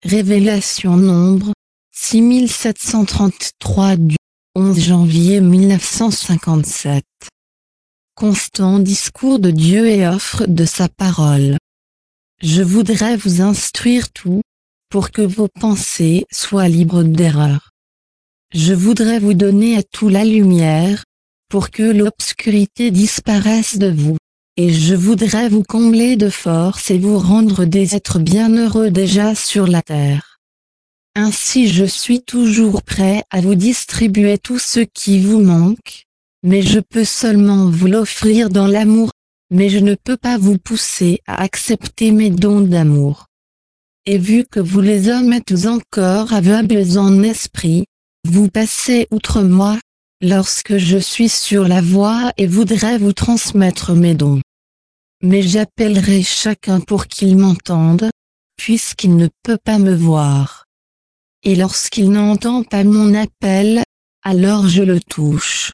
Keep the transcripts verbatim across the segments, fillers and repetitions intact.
Révélation Nombre, six mille sept cent trente-trois du onze janvier mille neuf cent cinquante-sept. Constant discours de Dieu et offre de sa parole. Je voudrais vous instruire tout, pour que vos pensées soient libres d'erreur. Je voudrais vous donner à tout la lumière, pour que l'obscurité disparaisse de vous, et je voudrais vous combler de force et vous rendre des êtres bienheureux déjà sur la terre. Ainsi je suis toujours prêt à vous distribuer tout ce qui vous manque, mais je peux seulement vous l'offrir dans l'amour, mais je ne peux pas vous pousser à accepter mes dons d'amour. Et vu que vous les hommes êtes encore aveugles en esprit, vous passez outre moi, lorsque je suis sur la voie et voudrais vous transmettre mes dons. Mais j'appellerai chacun pour qu'il m'entende, puisqu'il ne peut pas me voir. Et lorsqu'il n'entend pas mon appel, alors je le touche.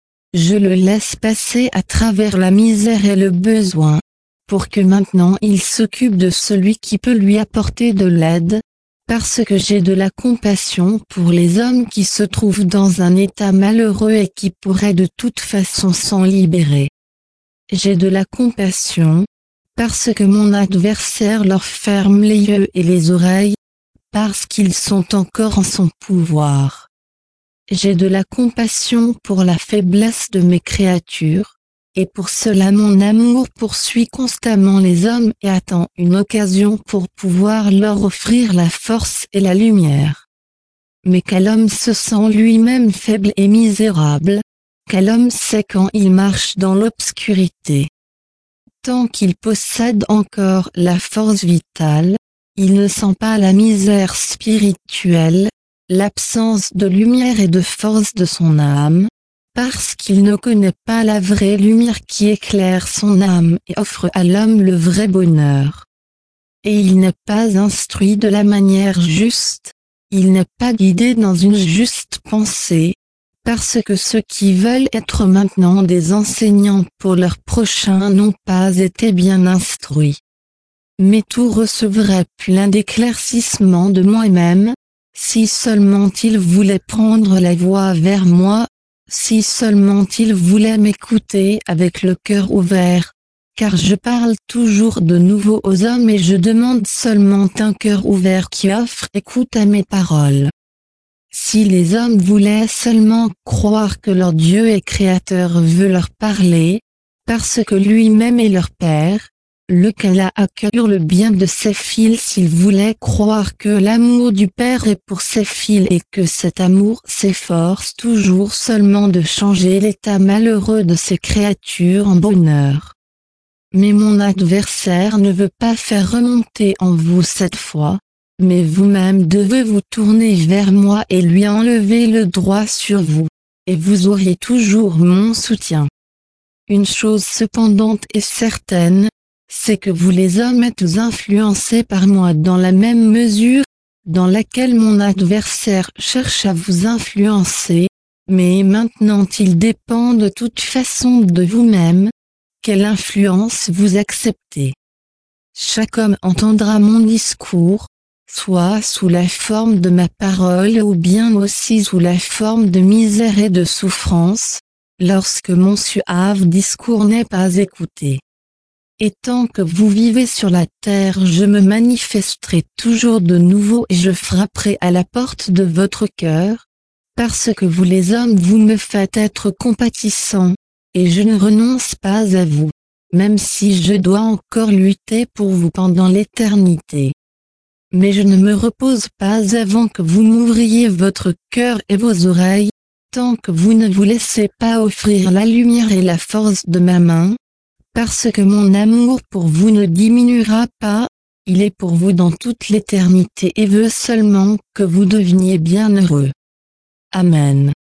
Je le laisse passer à travers la misère et le besoin, pour que maintenant il s'occupe de celui qui peut lui apporter de l'aide, parce que j'ai de la compassion pour les hommes qui se trouvent dans un état malheureux et qui pourraient de toute façon s'en libérer. J'ai de la compassion, parce que mon adversaire leur ferme les yeux et les oreilles, parce qu'ils sont encore en son pouvoir. J'ai de la compassion pour la faiblesse de mes créatures, et pour cela mon amour poursuit constamment les hommes et attend une occasion pour pouvoir leur offrir la force et la lumière. Mais quel homme se sent lui-même faible et misérable, quel homme sait quand il marche dans l'obscurité. Tant qu'il possède encore la force vitale, il ne sent pas la misère spirituelle, l'absence de lumière et de force de son âme, parce qu'il ne connaît pas la vraie lumière qui éclaire son âme et offre à l'homme le vrai bonheur. Et il n'est pas instruit de la manière juste, il n'est pas guidé dans une juste pensée, parce que ceux qui veulent être maintenant des enseignants pour leurs prochains n'ont pas été bien instruits. Mais tout recevrait plein d'éclaircissement de moi-même, si seulement ils voulaient prendre la voie vers moi, si seulement ils voulaient m'écouter avec le cœur ouvert, car je parle toujours de nouveau aux hommes et je demande seulement un cœur ouvert qui offre écoute à mes paroles. Si les hommes voulaient seulement croire que leur Dieu et Créateur veut leur parler, parce que lui-même est leur Père, lequel a à cœur le bien de ses fils, s'ils voulaient croire que l'amour du Père est pour ses fils et que cet amour s'efforce toujours seulement de changer l'état malheureux de ses créatures en bonheur. Mais mon adversaire ne veut pas faire remonter en vous cette foi, mais vous-même devez vous tourner vers moi et lui enlever le droit sur vous, et vous aurez toujours mon soutien. Une chose cependant est certaine, c'est que vous les hommes êtes influencés par moi dans la même mesure, dans laquelle mon adversaire cherche à vous influencer, mais maintenant il dépend de toute façon de vous-même, quelle influence vous acceptez. Chaque homme entendra mon discours, soit sous la forme de ma parole ou bien aussi sous la forme de misère et de souffrance, lorsque mon suave discours n'est pas écouté. Et tant que vous vivez sur la terre, je me manifesterai toujours de nouveau et je frapperai à la porte de votre cœur, parce que vous les hommes vous me faites être compatissants, et je ne renonce pas à vous, même si je dois encore lutter pour vous pendant l'éternité. Mais je ne me repose pas avant que vous m'ouvriez votre cœur et vos oreilles, tant que vous ne vous laissez pas offrir la lumière et la force de ma main, parce que mon amour pour vous ne diminuera pas, il est pour vous dans toute l'éternité et veut seulement que vous deveniez bienheureux. Amen.